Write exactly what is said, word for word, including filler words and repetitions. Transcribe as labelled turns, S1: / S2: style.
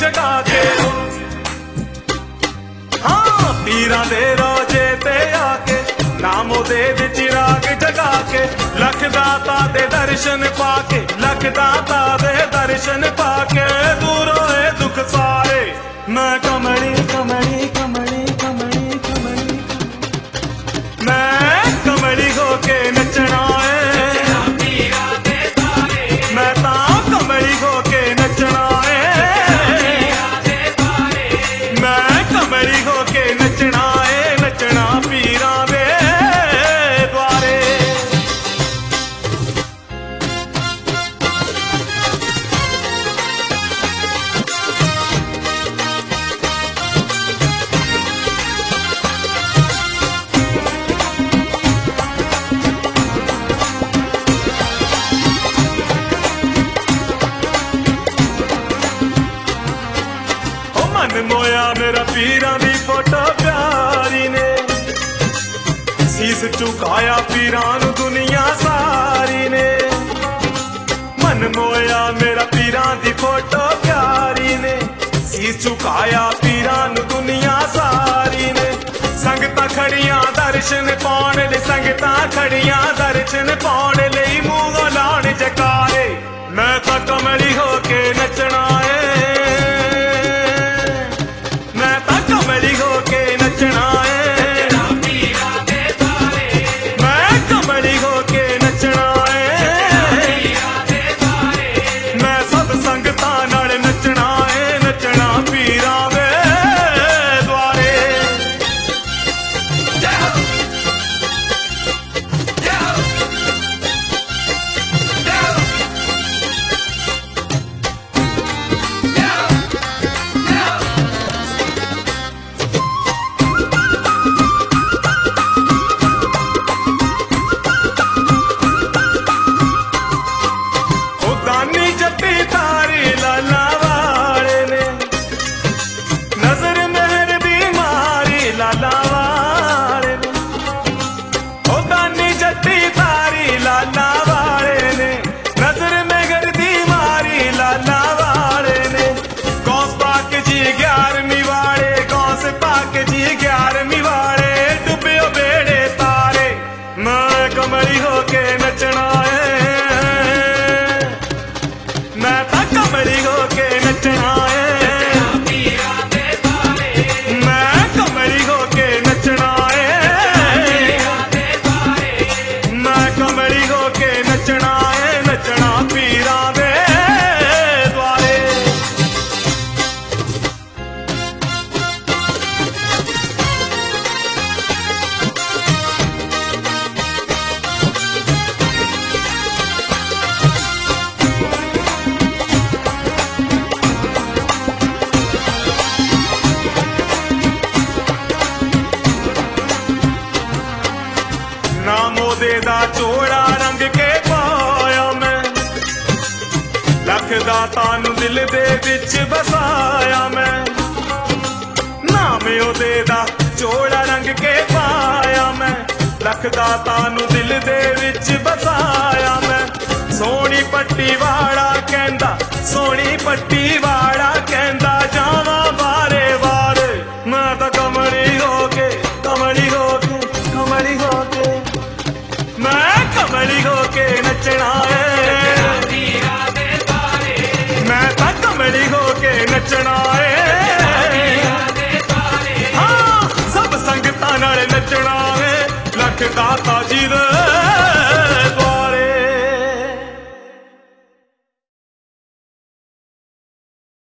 S1: जगा के। हाँ पीरां दे रोजे ते आके नाम ओदे दे चिराग जगा के। लख दाता दे दर्शन पाके, लख दाता दे दर्शन पाके, दूर होए दुख सारे। मैं कमली कमली कमली कमली कमली मैं कमली होके नचना है। मैं ता कमली होके नचना है। मैं कमली होके नचना है, नचना पीरां दे द्वारे। मन मोया मेरा पीरां दी फोटो प्यारी ने, शीस झुकाया पीरां नू दुनिया सारी ने। मन मोया मेरा पीरां दी फोटो प्यारी ने, शीस झुकाया पीरां नू दुनिया सारी ने। संगतां खड़ियां दर्शन पाउण ले, संगतां खड़ियां दर्शन पाउण लई मूंह लाउण जकारे। मैं तां कमली होके नचना है। कमली होके नचना है। मैं कमली होके नचना है। मैं सब संगतां नाल नचना है, नचना पीरां दे द्वारे। कमली होके नचना है। मैं तां कमली होके नचना है। मैं कमली होके नचना है। मैं कमली होके नचना है, नचना पीरां दे द्वारे। नाम ओदे दा चोड़ा रंग के पाया मैं, लख दाता नू दिल दे विच बसाया मैं। नाम ओदे दा चोड़ा रंग के पाया मैं, लख दाता नू दिल दे विच बसाया मैं। सोनी पट्टी वाला कहंदा, सोनी पट्टी वाला कहंदा, जावां बारे बार। मैं तां कमली होके कमली होके कमली होके मैं कमली होके नचना है। मैं तां कमली होके नचना है। हाँ सब संगतां नाल नचना है, लख दाता जी दे